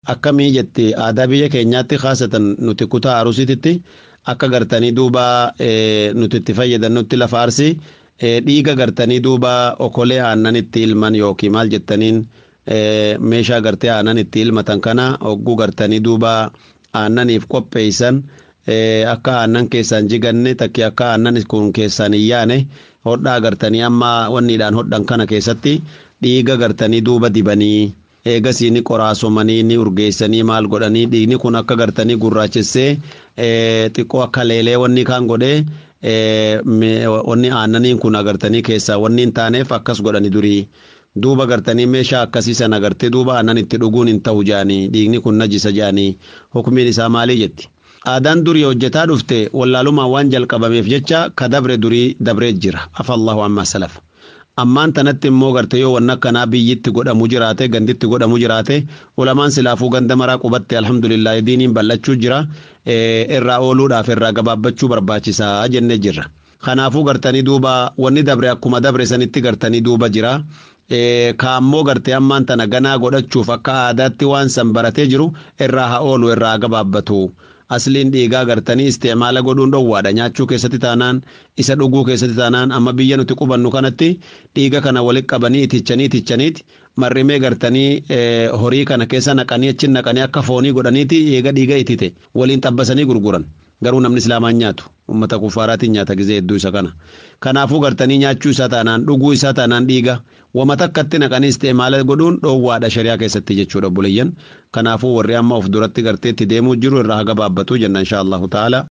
akkamii jetti aadaa biyya keenyaatti khaasatan nuti kutaa arusititti akka gartanii duuba nuti itti fayyadanutti lafa arsii dhiiga gartanii duuba okolee aannan itti ilman yookiin maal jettaniin meeshaa gartee aannan itti ilmatan kana ogguu gartanii duuba aannaniif qopheessan akka aannan keessaan jiganne takki akka aannan kun keessaan iyyaane hodhaa gartanii amma wanniidhaan hodhan kana keessatti dhiiga gartanii duuba dibanii eegasiini qoraasomanii ni urgeessanii maal godhanii dhiigni kun akka gartanii gurraachessee xiqqoo akka leelee wanni kaan godhee wanni aannaniin kun agartanii keessaa wanni hin taaneef akkas godhani durii duuba gartanii meeshaa akkasii sana agartee duuba aannan itti dhuguun hin ta'u jaanii dhiigni kun najisa jaanii hukumiin isaa maalii jetti. Aadaan durii hojjetaa dhufte wallaalumaan waan jalqabameef jecha ka dabre durii dabree jira afallahu amma salaf. Ammaan tanatti immoo gartee yoo wanna akkanaa biyyitti godhamu jiraate ganditti godhamu jiraate ulamaan silaafuu ganda maraa qubatte alhamdulillah diiniin bal'achuu jira irraa ooluudhaaf irraa gabaabbachuu barbaachisaa jenne jirra. Kanaafuu gartanii duuba wanni dabre akkuma dabre sanitti gartanii duuba jira. Kaammoo gartee ammaan tana ganaa godhachuuf akka aadaatti waan san baratee jiru irraa haa oolu irraa gabaabbatu. Asliin dhiigaa gartanii istimaala godhuun dhowwaadha nyaachuu keessatti taanaan isa dhuguu keessatti taanaan amma biyya nuti qubannu kanatti dhiiga kana walitti qabanii itichaniiti marrimee gartanii horii kana keessa naqanii achi naqanii akka foonii godhaniiti eega dhiiga itite waliin xabbasanii gurguran garuu namni islaamaan nyaatu ummata kufaaraatiin nyaata gizee hedduu isa kana kanaafuu gartanii nyaachuu isaa taanaan dhuguu isaa taanaan dhiiga wama takkatti naqanii istimaala godhuun dhowwaadha shari'aa keessatti jechuudha bulayyan kanaafuu warri amma of duratti garteetti deemuu jiru irraa gabaabbatu jenna insha Allahu ta'ala.